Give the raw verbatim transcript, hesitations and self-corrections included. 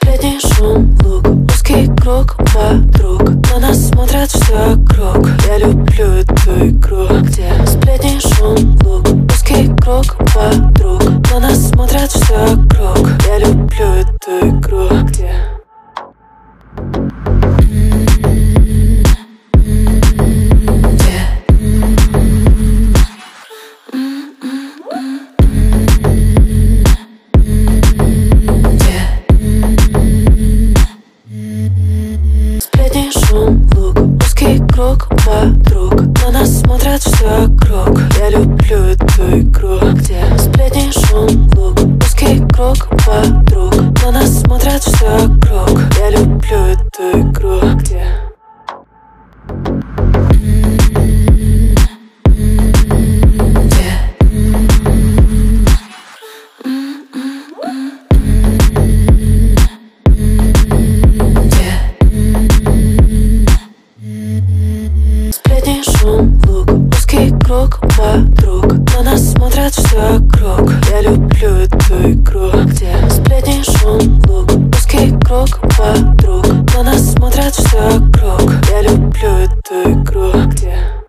Сплетни, шум, лук, узкий круг подруг. На нас смотрят все вокруг. Я люблю эту игру, где сплетни, шум, лук, узкий круг подруг. На нас смотрят все вокруг. Я люблю эту игру, где сплетни, шум, лук, узкий круг подруг. На нас смотрят все вокруг. Я люблю эту игру, где сплетни, шум, лук, узкий круг подруг. На нас смотрят все вокруг. Я люблю эту игру, где сплетни, шум, лук, узкий круг подруг. На нас смотрят все вокруг. Я люблю эту игру, где сплетни, шум, лук, узкий круг подруг. На нас смотрят все вокруг. Я люблю эту игру, где